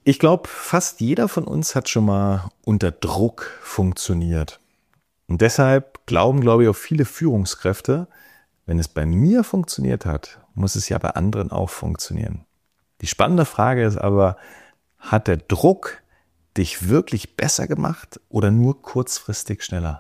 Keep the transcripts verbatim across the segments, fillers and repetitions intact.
Ich glaube, fast jeder von uns hat schon mal unter Druck funktioniert. Und deshalb glauben, glaube ich, auch viele Führungskräfte, wenn es bei mir funktioniert hat, muss es ja bei anderen auch funktionieren. Die spannende Frage ist aber, hat der Druck dich wirklich besser gemacht oder nur kurzfristig schneller?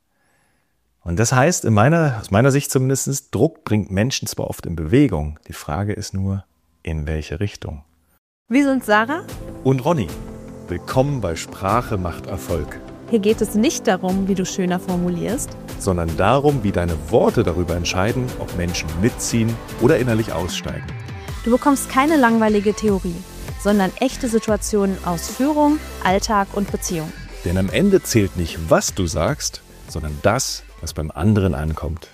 Und das heißt, in meiner, aus meiner Sicht zumindest, Druck bringt Menschen zwar oft in Bewegung. Die Frage ist nur, in welche Richtung? Wir sind Sarah und Ronny. Willkommen bei Sprache macht Erfolg. Hier geht es nicht darum, wie du schöner formulierst, sondern darum, wie deine Worte darüber entscheiden, ob Menschen mitziehen oder innerlich aussteigen. Du bekommst keine langweilige Theorie, sondern echte Situationen aus Führung, Alltag und Beziehung. Denn am Ende zählt nicht, was du sagst, sondern das, was beim anderen ankommt.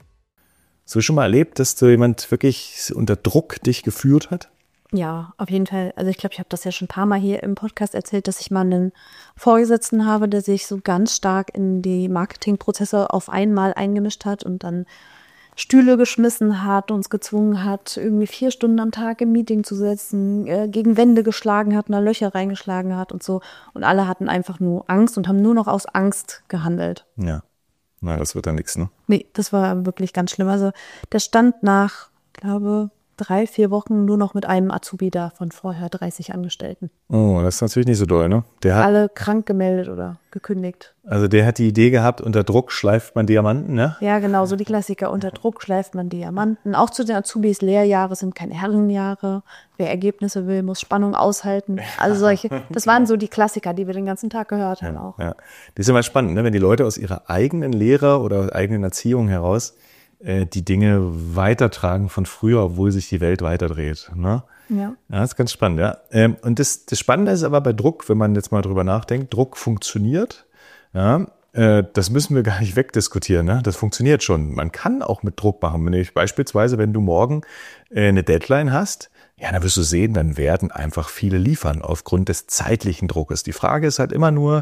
Hast du schon mal erlebt, dass du jemand wirklich unter Druck dich geführt hat? Ja, auf jeden Fall. Also ich glaube, ich habe das ja schon ein paar Mal hier im Podcast erzählt, dass ich mal einen Vorgesetzten habe, der sich so ganz stark in die Marketingprozesse auf einmal eingemischt hat und dann Stühle geschmissen hat, uns gezwungen hat, irgendwie vier Stunden am Tag im Meeting zu sitzen, äh, gegen Wände geschlagen hat, da Löcher reingeschlagen hat und so. Und alle hatten einfach nur Angst und haben nur noch aus Angst gehandelt. Ja, na, das wird dann nichts, ne? Nee, das war wirklich ganz schlimm. Also der stand nach, glaube drei, vier Wochen nur noch mit einem Azubi da von vorher dreißig Angestellten. Oh, das ist natürlich nicht so doll, ne? Der hat, alle krank gemeldet oder gekündigt. Also der hat die Idee gehabt, unter Druck schleift man Diamanten, ne? Ja, genau, so die Klassiker. Unter Druck schleift man Diamanten. Auch zu den Azubis, Lehrjahre sind keine Herrenjahre. Wer Ergebnisse will, muss Spannung aushalten. Also solche, das waren so die Klassiker, die wir den ganzen Tag gehört haben auch. Ja, das ist immer spannend, ne? Wenn die Leute aus ihrer eigenen Lehre oder eigenen Erziehung heraus die Dinge weitertragen von früher, obwohl sich die Welt weiterdreht. Ne? Ja. Ja, das ist ganz spannend, ja. Und das, das Spannende ist aber bei Druck, wenn man jetzt mal drüber nachdenkt, Druck funktioniert. Ja, das müssen wir gar nicht wegdiskutieren. Ne? Das funktioniert schon. Man kann auch mit Druck machen. Wenn ich beispielsweise, wenn du morgen eine Deadline hast, ja, dann wirst du sehen, dann werden einfach viele liefern aufgrund des zeitlichen Druckes. Die Frage ist halt immer nur,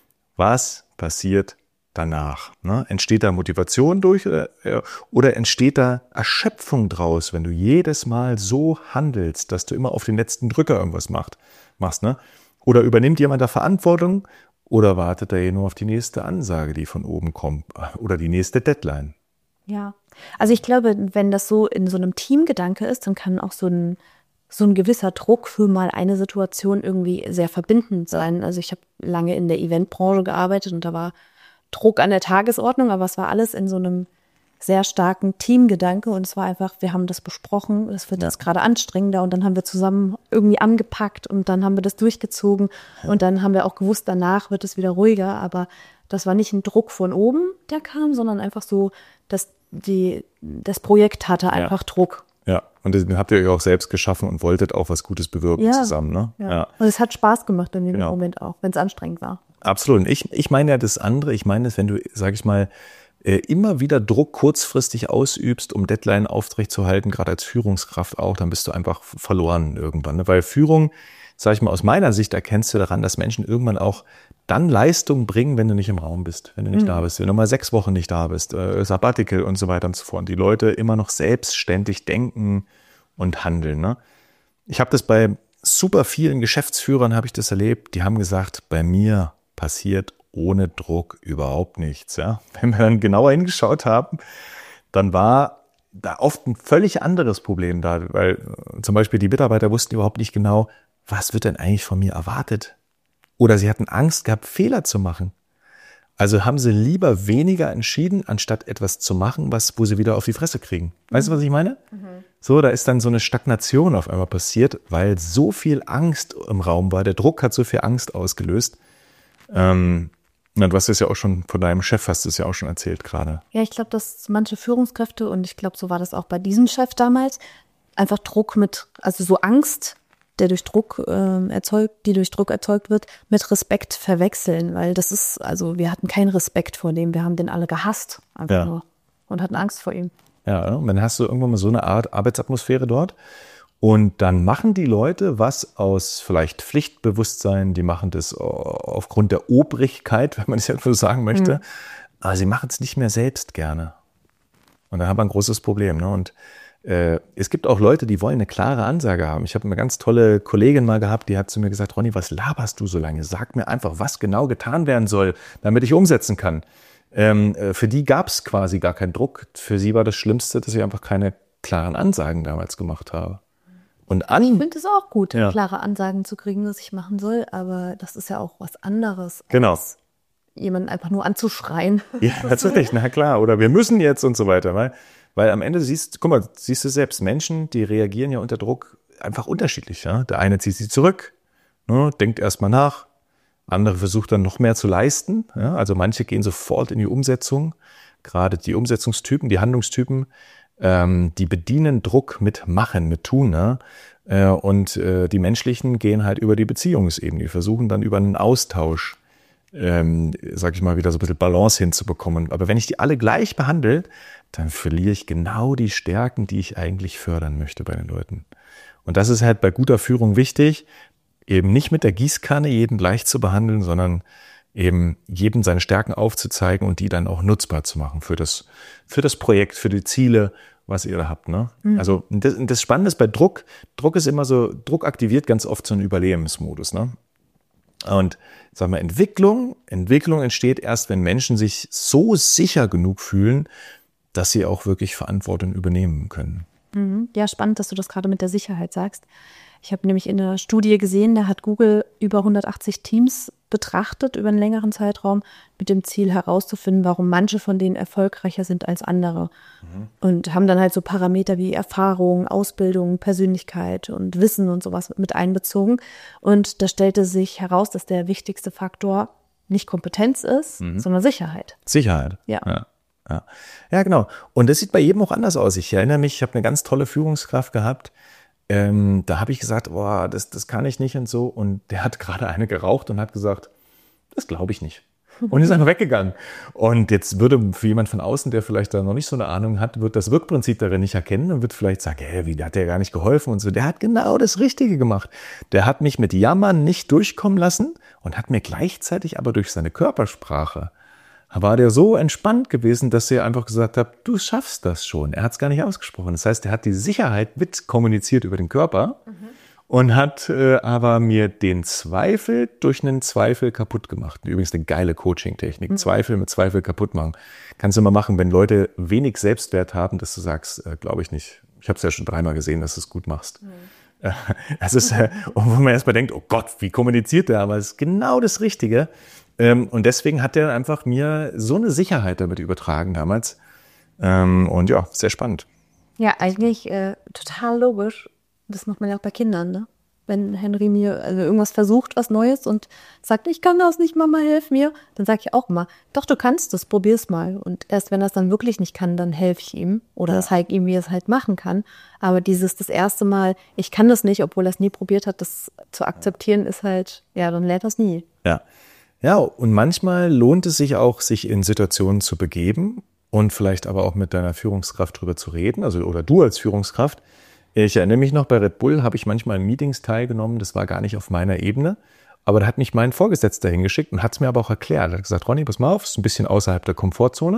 was passiert danach? Ne? Entsteht da Motivation durch oder, oder entsteht da Erschöpfung draus, wenn du jedes Mal so handelst, dass du immer auf den letzten Drücker irgendwas macht, machst? Ne? Oder übernimmt jemand da Verantwortung oder wartet er nur auf die nächste Ansage, die von oben kommt oder die nächste Deadline? Ja, also ich glaube, wenn das so in so einem Teamgedanke ist, dann kann auch so ein so ein gewisser Druck für mal eine Situation irgendwie sehr verbindend sein. Also ich habe lange in der Eventbranche gearbeitet und da war Druck an der Tagesordnung, aber es war alles in so einem sehr starken Teamgedanke und es war einfach, wir haben das besprochen, es wird jetzt gerade anstrengender und dann haben wir zusammen irgendwie angepackt und dann haben wir das durchgezogen und dann haben wir auch gewusst, danach wird es wieder ruhiger, aber das war nicht ein Druck von oben, der kam, sondern einfach so, dass die, das Projekt hatte einfach ja. Druck. Ja, und den habt ihr euch auch selbst geschaffen und wolltet auch was Gutes bewirken ja. zusammen, ne? Ja. ja. Und es hat Spaß gemacht in dem genau. Moment auch, wenn es anstrengend war. Absolut. Und ich, ich meine ja das andere, ich meine es, wenn du, sag ich mal, immer wieder Druck kurzfristig ausübst, um Deadline aufrechtzuerhalten, gerade als Führungskraft auch, dann bist du einfach verloren irgendwann. Ne? Weil Führung, sag ich mal, aus meiner Sicht erkennst du daran, dass Menschen irgendwann auch dann Leistung bringen, wenn du nicht im Raum bist, wenn du nicht mhm. da bist, wenn du mal sechs Wochen nicht da bist, äh, Sabbatical und so weiter und so fort. Und die Leute immer noch selbstständig denken und handeln. Ne? Ich habe das bei super vielen Geschäftsführern, habe ich das erlebt, die haben gesagt, bei mir passiert ohne Druck überhaupt nichts. Ja? Wenn wir dann genauer hingeschaut haben, dann war da oft ein völlig anderes Problem da, weil zum Beispiel die Mitarbeiter wussten überhaupt nicht genau, was wird denn eigentlich von mir erwartet? Oder sie hatten Angst gehabt, Fehler zu machen. Also haben sie lieber weniger entschieden, anstatt etwas zu machen, was, wo sie wieder auf die Fresse kriegen. Weißt du, was ich meine? Mhm. So, da ist dann so eine Stagnation auf einmal passiert, weil so viel Angst im Raum war. Der Druck hat so viel Angst ausgelöst. Ähm, du hast es ja auch schon von deinem Chef, hast du es ja auch schon erzählt gerade. Ja, ich glaube, dass manche Führungskräfte, und ich glaube, so war das auch bei diesem Chef damals, einfach Druck mit, also so Angst, der durch Druck äh, erzeugt, die durch Druck erzeugt wird, mit Respekt verwechseln, weil das ist, also wir hatten keinen Respekt vor dem, wir haben den alle gehasst, einfach ja. nur und hatten Angst vor ihm. Ja, und dann hast du irgendwann mal so eine Art Arbeitsatmosphäre dort. Und dann machen die Leute was aus vielleicht Pflichtbewusstsein, die machen das aufgrund der Obrigkeit, wenn man es jetzt so sagen möchte, mhm. aber sie machen es nicht mehr selbst gerne. Und dann haben wir ein großes Problem. Ne? Und äh, es gibt auch Leute, die wollen eine klare Ansage haben. Ich habe eine ganz tolle Kollegin mal gehabt, die hat zu mir gesagt, Ronny, was laberst du so lange? Sag mir einfach, was genau getan werden soll, damit ich umsetzen kann. Ähm, äh, für die gab es quasi gar keinen Druck. Für sie war das Schlimmste, dass ich einfach keine klaren Ansagen damals gemacht habe. Und an, ich finde es auch gut, ja. klare Ansagen zu kriegen, was ich machen soll, aber das ist ja auch was anderes, genau. als jemanden einfach nur anzuschreien. Ja, natürlich, na klar. Oder wir müssen jetzt und so weiter. Weil, weil am Ende siehst, guck mal, siehst du selbst, Menschen, die reagieren ja unter Druck einfach unterschiedlich. Ja? Der eine zieht sich zurück, ne, denkt erstmal nach, andere versucht dann noch mehr zu leisten. Ja? Also manche gehen sofort in die Umsetzung. Gerade die Umsetzungstypen, die Handlungstypen, ähm, die bedienen Druck mit Machen, mit Tun. Ne? Äh, und äh, die menschlichen gehen halt über die Beziehungsebene. Die versuchen dann über einen Austausch, ähm, sag ich mal, wieder so ein bisschen Balance hinzubekommen. Aber wenn ich die alle gleich behandle, dann verliere ich genau die Stärken, die ich eigentlich fördern möchte bei den Leuten. Und das ist halt bei guter Führung wichtig, eben nicht mit der Gießkanne jeden gleich zu behandeln, sondern eben jedem seine Stärken aufzuzeigen und die dann auch nutzbar zu machen für das, für das Projekt, für die Ziele, was ihr da habt. Ne? Mhm. Also das, das Spannende ist bei Druck, Druck ist immer so, Druck aktiviert ganz oft so einen Überlebensmodus. Ne? Und sagen wir, Entwicklung, Entwicklung entsteht erst, wenn Menschen sich so sicher genug fühlen, dass sie auch wirklich Verantwortung übernehmen können. Mhm. Ja, spannend, dass du das gerade mit der Sicherheit sagst. Ich habe nämlich in einer Studie gesehen, da hat Google über hundertachtzig Teams betrachtet über einen längeren Zeitraum mit dem Ziel herauszufinden, warum manche von denen erfolgreicher sind als andere. Mhm. Und haben dann halt so Parameter wie Erfahrung, Ausbildung, Persönlichkeit und Wissen und sowas mit einbezogen. Und da stellte sich heraus, dass der wichtigste Faktor nicht Kompetenz ist, mhm. sondern Sicherheit. Sicherheit. Ja. ja. Ja. ja, genau. Und das sieht bei jedem auch anders aus. Ich erinnere mich, ich habe eine ganz tolle Führungskraft gehabt. Ähm, da habe ich gesagt, boah, das, das kann ich nicht und so. Und der hat gerade eine geraucht und hat gesagt, das glaube ich nicht. Und ist einfach weggegangen. Und jetzt würde für jemand von außen, der vielleicht da noch nicht so eine Ahnung hat, wird das Wirkprinzip darin nicht erkennen und wird vielleicht sagen, hey, wie, der hat der gar nicht geholfen und so. Der hat genau das Richtige gemacht. Der hat mich mit Jammern nicht durchkommen lassen und hat mir gleichzeitig aber durch seine Körpersprache war der so entspannt gewesen, dass er einfach gesagt hat, du schaffst das schon. Er hat es gar nicht ausgesprochen. Das heißt, er hat die Sicherheit mit kommuniziert über den Körper mhm. und hat äh, aber mir den Zweifel durch einen Zweifel kaputt gemacht. Übrigens eine geile Coaching-Technik. Mhm. Zweifel mit Zweifel kaputt machen. Kannst du mal machen, wenn Leute wenig Selbstwert haben, dass du sagst, äh, glaube ich nicht. Ich habe es ja schon dreimal gesehen, dass du es gut machst. Mhm. Das ist, äh, wo man erstmal denkt, oh Gott, wie kommuniziert der? Aber es ist genau das Richtige. Ähm, und deswegen hat er einfach mir so eine Sicherheit damit übertragen damals. Ähm, und ja, sehr spannend. Ja, eigentlich äh, total logisch. Das macht man ja auch bei Kindern, ne? Wenn Henry mir also irgendwas versucht, was Neues und sagt, ich kann das nicht, Mama, hilf mir, dann sage ich auch immer, doch, du kannst das, probier's mal. Und erst wenn er es dann wirklich nicht kann, dann helfe ich ihm oder ja. zeige ihm, wie er es halt machen kann. Aber dieses, das erste Mal, ich kann das nicht, obwohl er es nie probiert hat, das zu akzeptieren, ist halt, ja, dann lernt er es nie. Ja. Ja, und manchmal lohnt es sich auch, sich in Situationen zu begeben und vielleicht aber auch mit deiner Führungskraft drüber zu reden, also oder du als Führungskraft. Ich erinnere mich noch, bei Red Bull habe ich manchmal in Meetings teilgenommen, das war gar nicht auf meiner Ebene, aber da hat mich mein Vorgesetzter hingeschickt und hat es mir aber auch erklärt. Er hat gesagt, Ronny, pass mal auf, ist ein bisschen außerhalb der Komfortzone,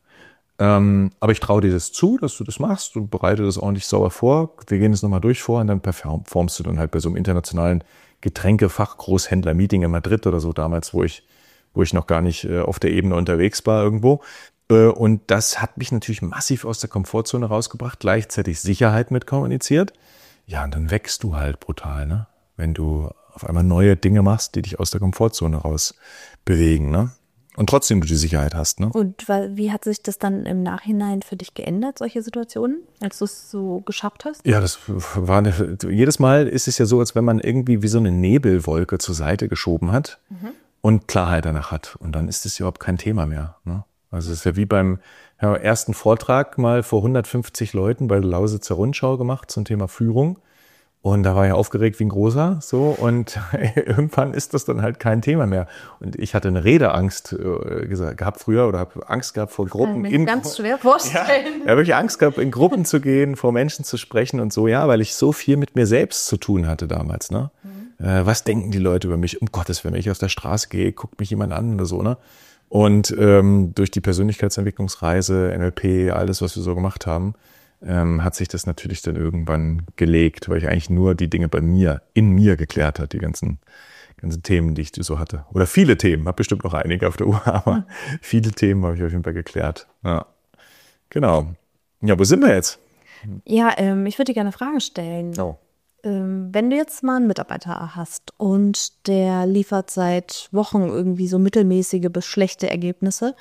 ähm, aber ich traue dir das zu, dass du das machst, du bereitest das ordentlich sauber vor, wir gehen das nochmal durch vor und dann performst du dann halt bei so einem internationalen Getränkefachgroßhändler-Meeting in Madrid oder so damals, wo ich, wo ich noch gar nicht äh, auf der Ebene unterwegs war irgendwo. Äh, und das hat mich natürlich massiv aus der Komfortzone rausgebracht, gleichzeitig Sicherheit mit kommuniziert. Ja, und dann wächst du halt brutal, ne? Wenn du auf einmal neue Dinge machst, die dich aus der Komfortzone raus bewegen, ne? Und trotzdem du die Sicherheit hast, ne? Und wie hat sich das dann im Nachhinein für dich geändert, solche Situationen, als du es so geschafft hast? Ja, das war eine, jedes Mal ist es ja so, als wenn man irgendwie wie so eine Nebelwolke zur Seite geschoben hat mhm. und Klarheit danach hat. Und dann ist es überhaupt kein Thema mehr, ne? Also es ist ja wie beim ja, ersten Vortrag mal vor hundertfünfzig Leuten bei der Lausitzer Rundschau gemacht zum Thema Führung. Und da war ich aufgeregt wie ein Großer, so, und irgendwann ist das dann halt kein Thema mehr. Und ich hatte eine Redeangst äh, gesagt, gehabt früher oder habe Angst gehabt vor Gruppen. Kann ich mir ganz schwer vorstellen. Ja, ja, wirklich Angst gehabt, in Gruppen zu gehen, vor Menschen zu sprechen und so, ja, weil ich so viel mit mir selbst zu tun hatte damals, ne? Mhm. Äh, was denken die Leute über mich? Um Gottes Willen, wenn ich auf der Straße gehe, guckt mich jemand an oder so, ne? Und ähm, durch die Persönlichkeitsentwicklungsreise, N L P, alles, was wir so gemacht haben, ähm, hat sich das natürlich dann irgendwann gelegt, weil ich eigentlich nur die Dinge bei mir, in mir geklärt hat, die ganzen, ganzen Themen, die ich so hatte. Oder viele Themen, habe bestimmt noch einige auf der Uhr, aber mhm. viele Themen habe ich auf jeden Fall geklärt. Ja, genau. Ja, wo sind wir jetzt? Ja, ähm, ich würde dir gerne eine Frage stellen. Oh. Ähm, wenn du jetzt mal einen Mitarbeiter hast und der liefert seit Wochen irgendwie so mittelmäßige bis schlechte Ergebnisse,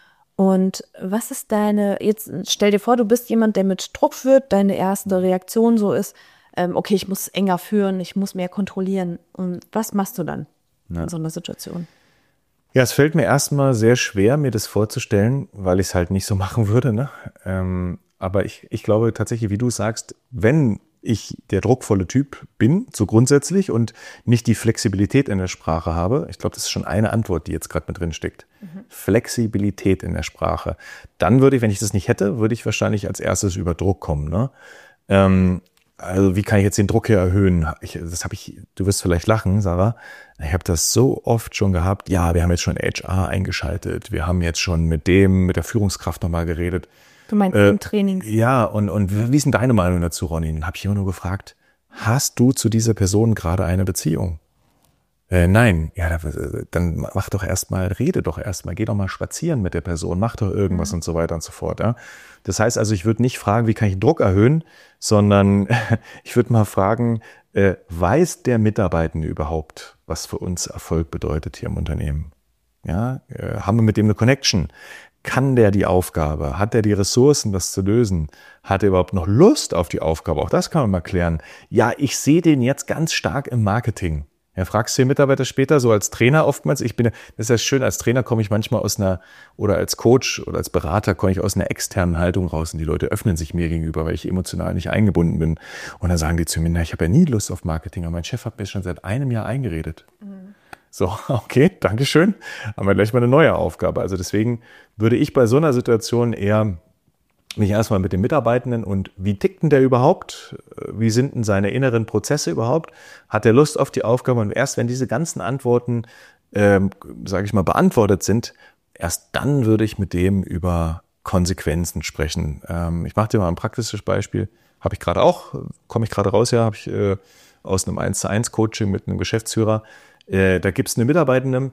und was ist deine, jetzt stell dir vor, du bist jemand, der mit Druck führt, deine erste Reaktion so ist, ähm, okay, ich muss enger führen, ich muss mehr kontrollieren. Und was machst du dann ja. in so einer Situation? Ja, es fällt mir erstmal sehr schwer, mir das vorzustellen, weil ich es halt nicht so machen würde. Ne? Ähm, aber ich, ich glaube tatsächlich, wie du sagst, wenn ich der druckvolle Typ bin, so grundsätzlich, und nicht die Flexibilität in der Sprache habe, ich glaube, das ist schon eine Antwort, die jetzt gerade mit drin steckt. Mhm. Flexibilität in der Sprache. Dann würde ich, wenn ich das nicht hätte, würde ich wahrscheinlich als erstes über Druck kommen. Ne? Ähm, also wie kann ich jetzt den Druck hier erhöhen? Ich, das habe ich, du wirst vielleicht lachen, Sarah. Ich habe das so oft schon gehabt. Ja, wir haben jetzt schon H R eingeschaltet. Wir haben jetzt schon mit dem, mit der Führungskraft nochmal geredet. Du meinst äh, im Trainings? Ja, und, und wie ist denn deine Meinung dazu, Ronny? Dann habe ich immer nur gefragt, hast du zu dieser Person gerade eine Beziehung? Äh, nein, ja, dann mach doch erstmal, rede doch erstmal, geh doch mal spazieren mit der Person, mach doch irgendwas mhm. und so weiter und so fort. Ja? Das heißt also, ich würde nicht fragen, wie kann ich Druck erhöhen, sondern ich würde mal fragen, äh, weiß der Mitarbeitende überhaupt, was für uns Erfolg bedeutet hier im Unternehmen? Ja, äh, haben wir mit dem eine Connection? Kann der die Aufgabe? Hat der die Ressourcen, das zu lösen? Hat er überhaupt noch Lust auf die Aufgabe? Auch das kann man mal klären. Ja, ich sehe den jetzt ganz stark im Marketing. Ja, fragst du den Mitarbeiter später, so als Trainer oftmals, ich bin, das ist ja schön, als Trainer komme ich manchmal aus einer, oder als Coach oder als Berater komme ich aus einer externen Haltung raus und die Leute öffnen sich mir gegenüber, weil ich emotional nicht eingebunden bin. Und dann sagen die zu mir, na, ich habe ja nie Lust auf Marketing, aber mein Chef hat mir schon seit einem Jahr eingeredet. Mhm. So, okay, Dankeschön. Haben wir gleich mal eine neue Aufgabe. Also deswegen würde ich bei so einer Situation eher mich erstmal mit dem Mitarbeitenden und wie tickt denn der überhaupt? Wie sind denn seine inneren Prozesse überhaupt? Hat er Lust auf die Aufgabe? Und erst wenn diese ganzen Antworten, ähm, sage ich mal, beantwortet sind, erst dann würde ich mit dem über Konsequenzen sprechen. Ähm, ich mache dir mal ein praktisches Beispiel. Habe ich gerade auch, komme ich gerade raus, ja, habe ich äh, aus einem eins zu eins Coaching mit einem Geschäftsführer. Äh, da gibt es eine Mitarbeitende,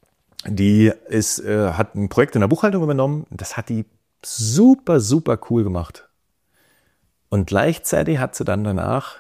die ist, äh, hat ein Projekt in der Buchhaltung übernommen. Das hat die super, super cool gemacht. Und gleichzeitig hat sie dann danach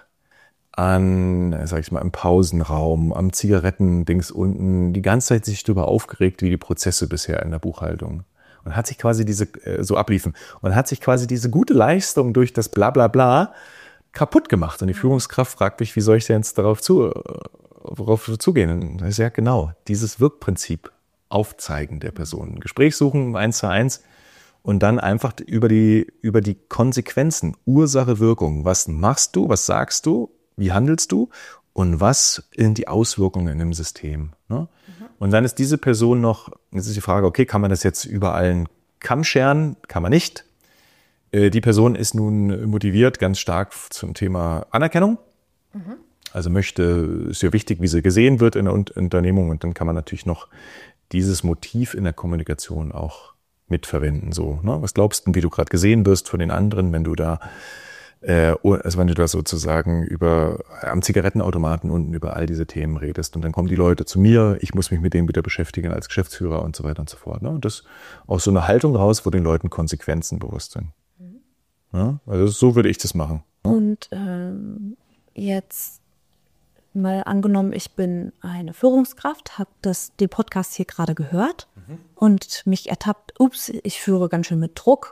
an, sag ich mal, im Pausenraum, am Zigarettendings unten, die ganze Zeit sich darüber aufgeregt, wie die Prozesse bisher in der Buchhaltung. Und hat sich quasi diese, äh, so abliefen. Und hat sich quasi diese gute Leistung durch das Blablabla kaputt gemacht. Und die Führungskraft fragt mich, wie soll ich denn jetzt darauf zu, worauf zugehen? Und das ist ja genau, dieses Wirkprinzip aufzeigen der Person. Gespräch suchen, eins zu eins. Und dann einfach über die, über die Konsequenzen, Ursache, Wirkung. Was machst du, was sagst du, wie handelst du und was sind die Auswirkungen im System? Ne? Mhm. Und dann ist diese Person noch, jetzt ist die Frage, okay, kann man das jetzt über allen Kamm scheren? Kann man nicht. Äh, die Person ist nun motiviert ganz stark zum Thema Anerkennung. Mhm. Also möchte, ist ja wichtig, wie sie gesehen wird in der Unternehmung. Und dann kann man natürlich noch dieses Motiv in der Kommunikation auch mitverwenden. So, ne? Was glaubst du, wie du gerade gesehen wirst von den anderen, wenn du da, äh, also wenn du da sozusagen über am Zigarettenautomaten unten über all diese Themen redest und dann kommen die Leute zu mir, ich muss mich mit denen wieder beschäftigen als Geschäftsführer und so weiter und so fort. Ne? Und das aus so einer Haltung raus, wo den Leuten Konsequenzen bewusst sind. Mhm. Ja? Also so würde ich das machen. Ne? Und ähm, jetzt mal angenommen, ich bin eine Führungskraft, habe das den Podcast hier gerade gehört mhm. und mich ertappt, ups, ich führe ganz schön mit Druck.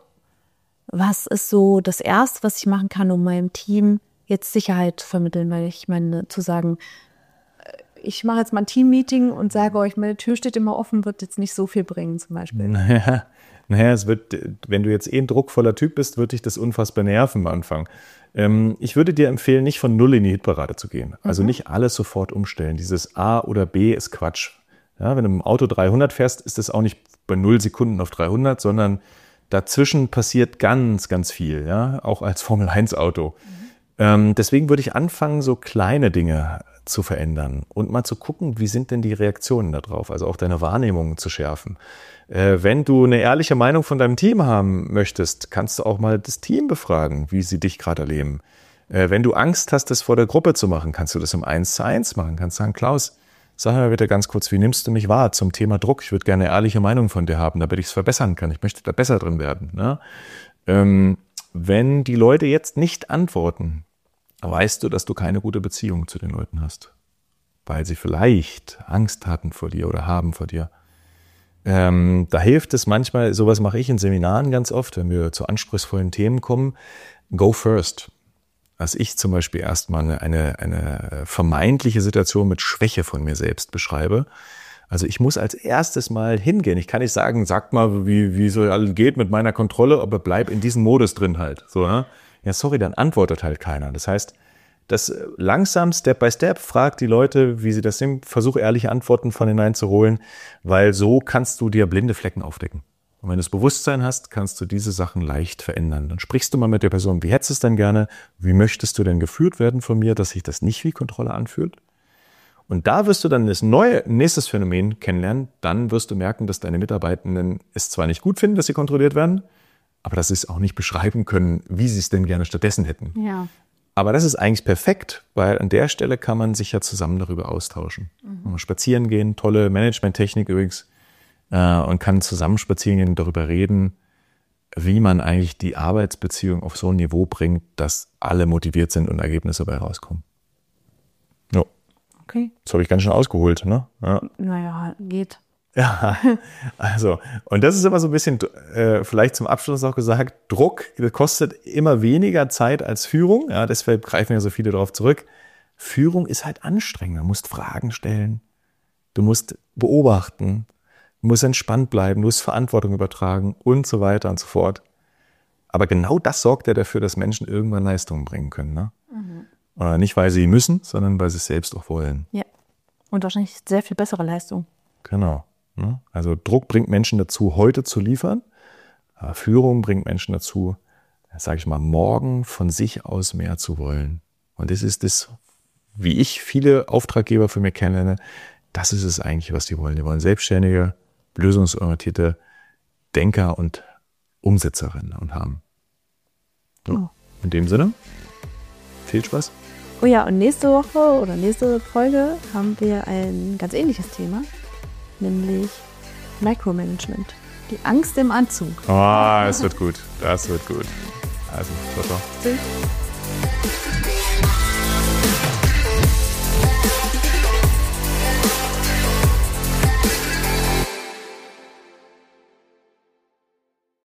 Was ist so das Erste, was ich machen kann, um meinem Team jetzt Sicherheit zu vermitteln? Weil ich meine, zu sagen, ich mache jetzt mal ein Team-Meeting und sage euch, meine Tür steht immer offen, wird jetzt nicht so viel bringen zum Beispiel. Naja, naja es wird, wenn du jetzt eh ein druckvoller Typ bist, wird dich das unfassbar nerven am Anfang. Ich würde dir empfehlen, nicht von null in die Hitparade zu gehen. Also mhm. nicht alles sofort umstellen. Dieses A oder B ist Quatsch. Ja, wenn du im Auto dreihundert fährst, ist das auch nicht bei null Sekunden auf dreihundert, sondern dazwischen passiert ganz, ganz viel. Ja, auch als Formel eins Auto. Ähm, deswegen würde ich anfangen, so kleine Dinge zu verändern und mal zu gucken, wie sind denn die Reaktionen darauf, also auch deine Wahrnehmung zu schärfen. Äh, wenn du eine ehrliche Meinung von deinem Team haben möchtest, kannst du auch mal das Team befragen, wie sie dich gerade erleben. Äh, wenn du Angst hast, das vor der Gruppe zu machen, kannst du das im Eins zu eins machen. Kannst sagen, Klaus, sag mal bitte ganz kurz, wie nimmst du mich wahr zum Thema Druck? Ich würde gerne eine ehrliche Meinung von dir haben, damit ich es verbessern kann. Ich möchte da besser drin werden. Ne? Ähm, wenn die Leute jetzt nicht antworten, weißt du, dass du keine gute Beziehung zu den Leuten hast. Weil sie vielleicht Angst hatten vor dir oder haben vor dir. Ähm, da hilft es manchmal, sowas mache ich in Seminaren ganz oft, wenn wir zu anspruchsvollen Themen kommen, go first. Als ich zum Beispiel erstmal eine, eine, eine vermeintliche Situation mit Schwäche von mir selbst beschreibe. Also ich muss als erstes mal hingehen. Ich kann nicht sagen, sag mal, wie, wie so alles geht mit meiner Kontrolle, aber bleib in diesem Modus drin halt. So, ne? Ja, sorry, dann antwortet halt keiner. Das heißt, das langsam, Step by Step, frag die Leute, wie sie das sehen, versuch ehrliche Antworten von denen einzuholen, weil so kannst du dir blinde Flecken aufdecken. Und wenn du das Bewusstsein hast, kannst du diese Sachen leicht verändern. Dann sprichst du mal mit der Person, wie hättest du es denn gerne? Wie möchtest du denn geführt werden von mir, dass sich das nicht wie Kontrolle anfühlt? Und da wirst du dann das neue, nächstes Phänomen kennenlernen. Dann wirst du merken, dass deine Mitarbeitenden es zwar nicht gut finden, dass sie kontrolliert werden, aber dass sie es auch nicht beschreiben können, wie sie es denn gerne stattdessen hätten. Ja. Aber das ist eigentlich perfekt, weil an der Stelle kann man sich ja zusammen darüber austauschen. Mhm. Spazieren gehen, tolle Management-Technik übrigens, äh, und kann zusammen spazieren gehen und darüber reden, wie man eigentlich die Arbeitsbeziehung auf so ein Niveau bringt, dass alle motiviert sind und Ergebnisse dabei rauskommen. Jo. Okay. Das habe ich ganz schön ausgeholt, ne? Ja. Naja, geht. Ja, also, und das ist immer so ein bisschen, äh, vielleicht zum Abschluss noch gesagt, Druck kostet immer weniger Zeit als Führung, ja, deshalb greifen ja so viele darauf zurück. Führung ist halt anstrengend, du musst Fragen stellen, du musst beobachten, du musst entspannt bleiben, du musst Verantwortung übertragen und so weiter und so fort. Aber genau das sorgt ja dafür, dass Menschen irgendwann Leistungen bringen können, ne? Mhm. Oder nicht, weil sie müssen, sondern weil sie es selbst auch wollen. Ja, und wahrscheinlich sehr viel bessere Leistung. Genau. Also Druck bringt Menschen dazu, heute zu liefern. Aber Führung bringt Menschen dazu, sage ich mal, morgen von sich aus mehr zu wollen. Und das ist das, wie ich viele Auftraggeber für mich kennenlerne, das ist es eigentlich, was die wollen. Die wollen selbstständige, lösungsorientierte Denker und Umsetzerinnen und haben. So, oh. In dem Sinne, viel Spaß. Oh ja, und nächste Woche oder nächste Folge haben wir ein ganz ähnliches Thema. Nämlich Micromanagement. Die Angst im Anzug. Ah, oh, es wird gut. Das wird gut. Also, ciao, ciao. Tschüss.